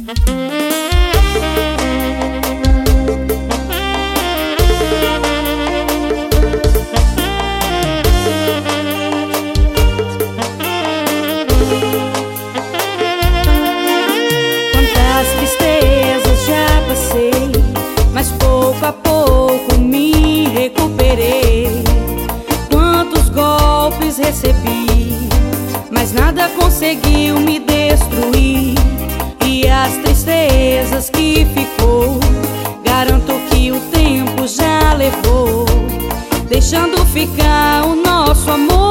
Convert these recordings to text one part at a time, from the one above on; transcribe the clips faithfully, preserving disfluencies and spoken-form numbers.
Quantas tristezas já passei, mas pouco a pouco me recuperei. Quantos golpes recebi, mas nada conseguiu me destruir. E as tristezas que ficou, garanto que o tempo já levou, deixando ficar o nosso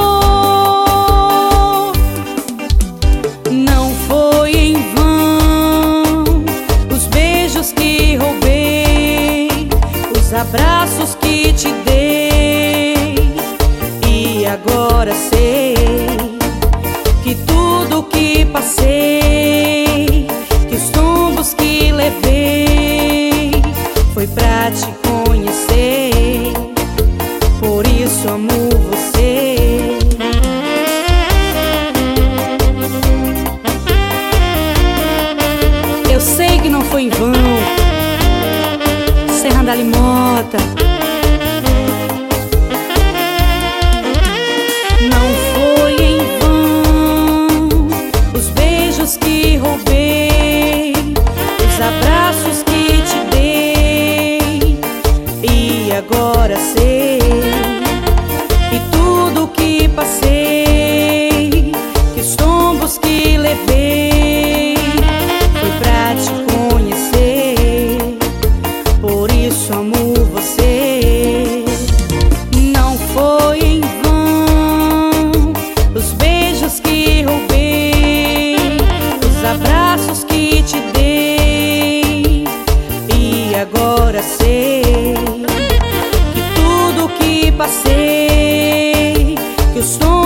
amor. Não foi em vão os beijos que roubei, os abraços que te dei. E agora sei que tudo que passei, que os tombos que levei, foi pra te conhecer. Por isso amo você. Eu sei que não foi em vão, Serra da Limota. Não foi em vão os beijos que roubei, os abraços que te dei. E agora sei que tudo que passei, que os tombos que levei, foi pra te conhecer. Por isso amo você. Não foi em vão os beijos que roubei, os abraços que te dei. E agora sei que tudo que passei, que os sonhos